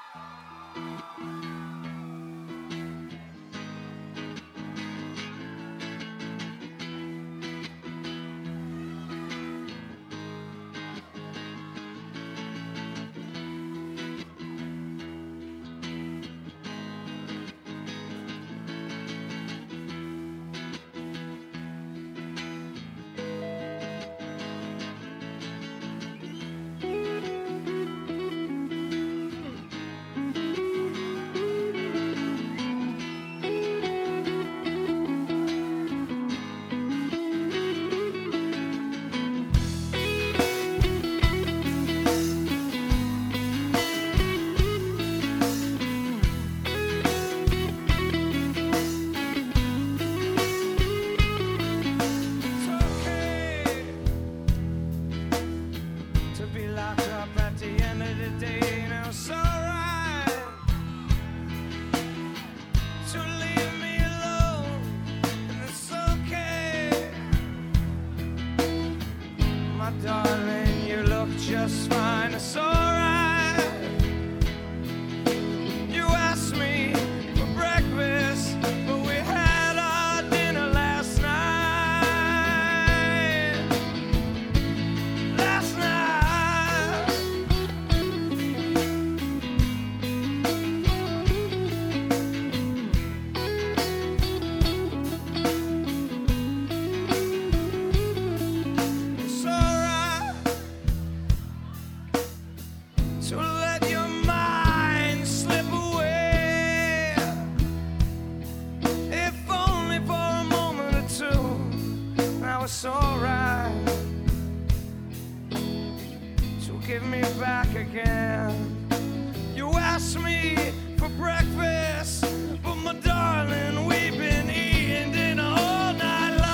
Darling, you look just fine, it's alright. You asked me for breakfast, but we had our dinner last night. Last night. It's alright to let your mind slip away, if only for a moment or two. Now it's alright to give me back again. You asked me for breakfast, but my darling, we've been eating dinner all night long.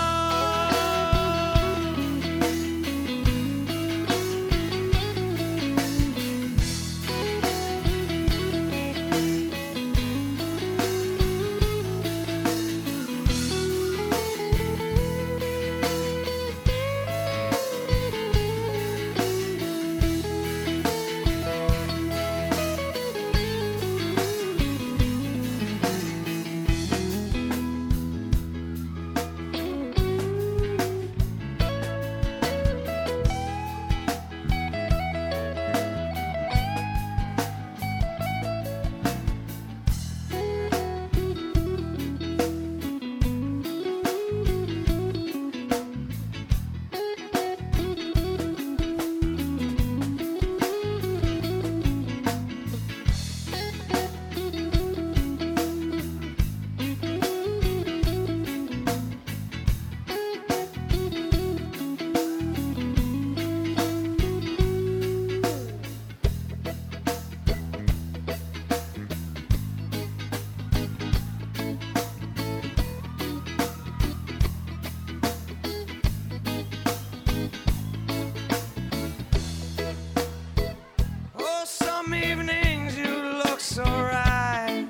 Oh, some evenings you look so right,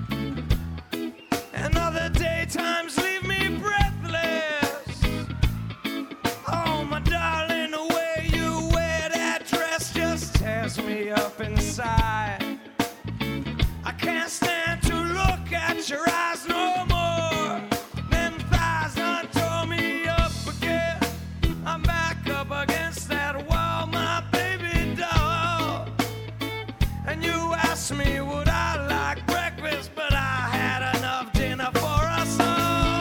and other daytimes leave me breathless. Oh, my darling, the way you wear that dress just tears me up inside. I can't stand to look at your eyes no more. Them thighs done tore me up again. I'm back up against that wall, my baby doll. And you asked me would I like breakfast, but I had enough dinner for us all.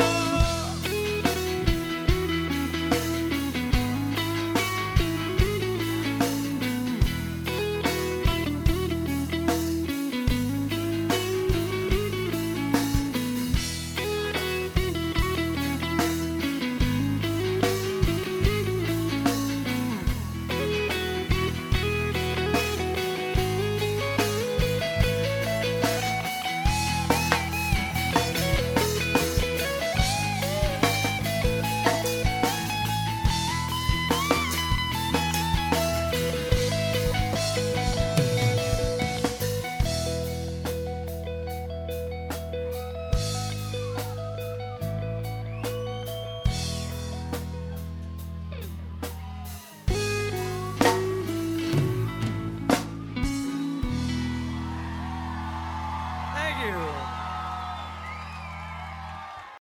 you.